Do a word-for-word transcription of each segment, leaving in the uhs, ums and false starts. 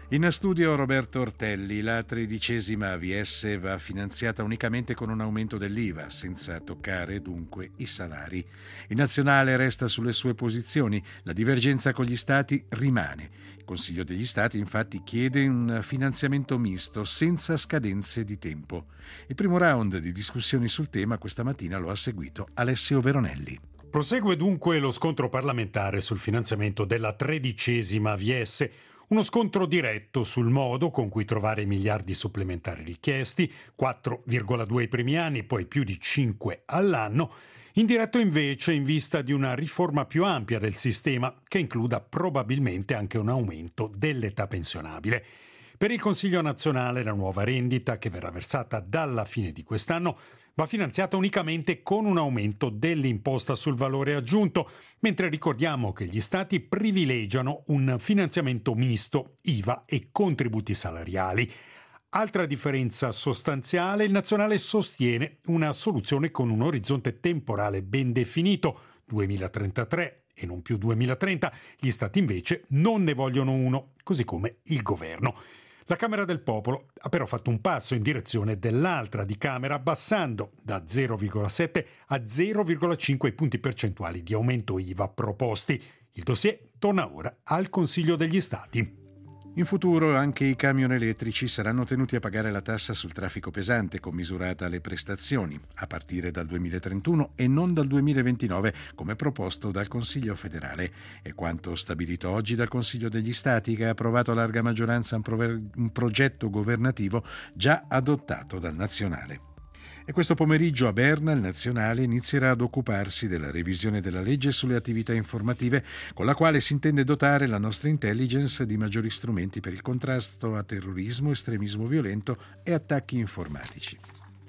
In studio Roberto Ortelli. La tredicesima A V S va finanziata unicamente con un aumento dell'I V A, senza toccare dunque i salari. Il Nazionale resta sulle sue posizioni, la divergenza con gli Stati rimane. Il Consiglio degli Stati infatti chiede un finanziamento misto senza scadenze di tempo. Il primo round di discussioni sul tema questa mattina lo ha seguito Alessio Veronelli. Prosegue dunque lo scontro parlamentare sul finanziamento della tredicesima A V S. Uno scontro diretto sul modo con cui trovare i miliardi supplementari richiesti, quattro virgola due ai primi anni, poi più di cinque all'anno, indiretto invece in vista di una riforma più ampia del sistema che includa probabilmente anche un aumento dell'età pensionabile. Per il Consiglio nazionale la nuova rendita, che verrà versata dalla fine di quest'anno, va finanziata unicamente con un aumento dell'imposta sul valore aggiunto, mentre ricordiamo che gli Stati privilegiano un finanziamento misto, I V A e contributi salariali. Altra differenza sostanziale, il Nazionale sostiene una soluzione con un orizzonte temporale ben definito, duemilatrentatré e non più duemilatrenta, gli Stati invece non ne vogliono uno, così come il Governo. La Camera del Popolo ha però fatto un passo in direzione dell'altra di Camera, abbassando da zero virgola sette a zero virgola cinque punti percentuali di aumento I V A proposti. Il dossier torna ora al Consiglio degli Stati. In futuro anche i camion elettrici saranno tenuti a pagare la tassa sul traffico pesante commisurata alle prestazioni, a partire dal duemilatrentuno e non dal duemilaventinove, come proposto dal Consiglio federale. È quanto stabilito oggi dal Consiglio degli Stati, che ha approvato a larga maggioranza un, prover- un progetto governativo già adottato dal Nazionale. E questo pomeriggio a Berna il Nazionale inizierà ad occuparsi della revisione della legge sulle attività informative, con la quale si intende dotare la nostra intelligence di maggiori strumenti per il contrasto a terrorismo, estremismo violento e attacchi informatici.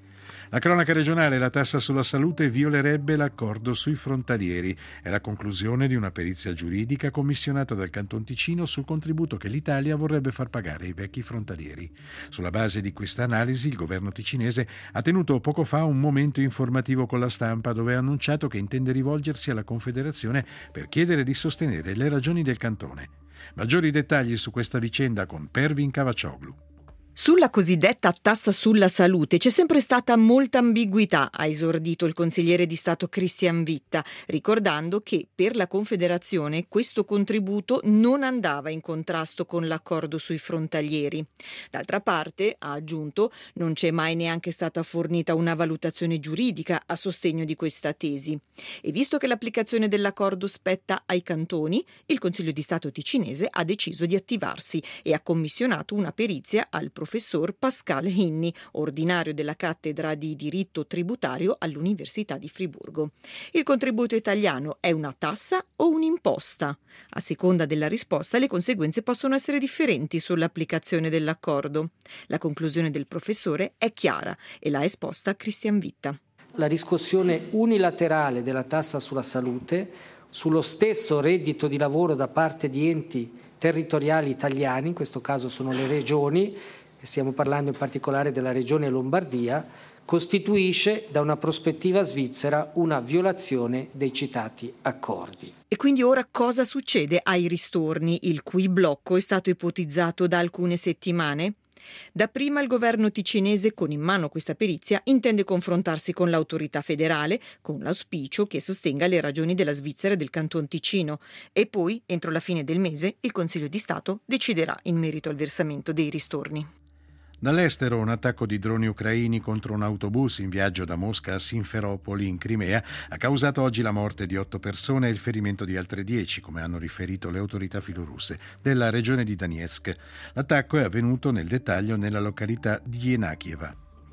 La cronaca regionale: la tassa sulla salute violerebbe l'accordo sui frontalieri. È la conclusione di una perizia giuridica commissionata dal Canton Ticino sul contributo che l'Italia vorrebbe far pagare ai vecchi frontalieri. Sulla base di questa analisi, il governo ticinese ha tenuto poco fa un momento informativo con la stampa, dove ha annunciato che intende rivolgersi alla Confederazione per chiedere di sostenere le ragioni del cantone. Maggiori dettagli su questa vicenda con Pervin Cavacioglu. Sulla cosiddetta tassa sulla salute c'è sempre stata molta ambiguità, ha esordito il consigliere di Stato Christian Witta, ricordando che per la Confederazione questo contributo non andava in contrasto con l'accordo sui frontalieri. D'altra parte, ha aggiunto, non c'è mai neanche stata fornita una valutazione giuridica a sostegno di questa tesi. E visto che l'applicazione dell'accordo spetta ai cantoni, il Consiglio di Stato ticinese ha deciso di attivarsi e ha commissionato una perizia al professor professor Pascal Hinni, ordinario della cattedra di diritto tributario all'Università di Friburgo. Il contributo italiano è una tassa o un'imposta? A seconda della risposta, le conseguenze possono essere differenti sull'applicazione dell'accordo. La conclusione del professore è chiara e l'ha esposta Christian Witta. La riscossione unilaterale della tassa sulla salute sullo stesso reddito di lavoro da parte di enti territoriali italiani, in questo caso sono le regioni, stiamo parlando in particolare della regione Lombardia, costituisce da una prospettiva svizzera una violazione dei citati accordi. E quindi ora cosa succede ai ristorni, il cui blocco è stato ipotizzato da alcune settimane? Dapprima il governo ticinese, con in mano questa perizia, intende confrontarsi con l'autorità federale, con l'auspicio che sostenga le ragioni della Svizzera e del Canton Ticino, e poi, entro la fine del mese, il Consiglio di Stato deciderà in merito al versamento dei ristorni. Dall'estero un attacco di droni ucraini contro un autobus in viaggio da Mosca a Simferopoli in Crimea ha causato oggi la morte di otto persone e il ferimento di altre dieci, come hanno riferito le autorità filorusse della regione di Donetsk. L'attacco è avvenuto nel dettaglio nella località di Yenakieva.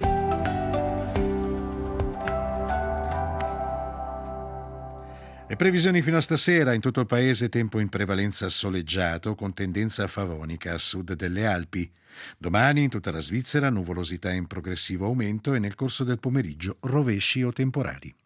Le previsioni fino a stasera: in tutto il paese tempo in prevalenza soleggiato con tendenza favonica a sud delle Alpi. Domani in tutta la Svizzera nuvolosità in progressivo aumento e nel corso del pomeriggio rovesci o temporali.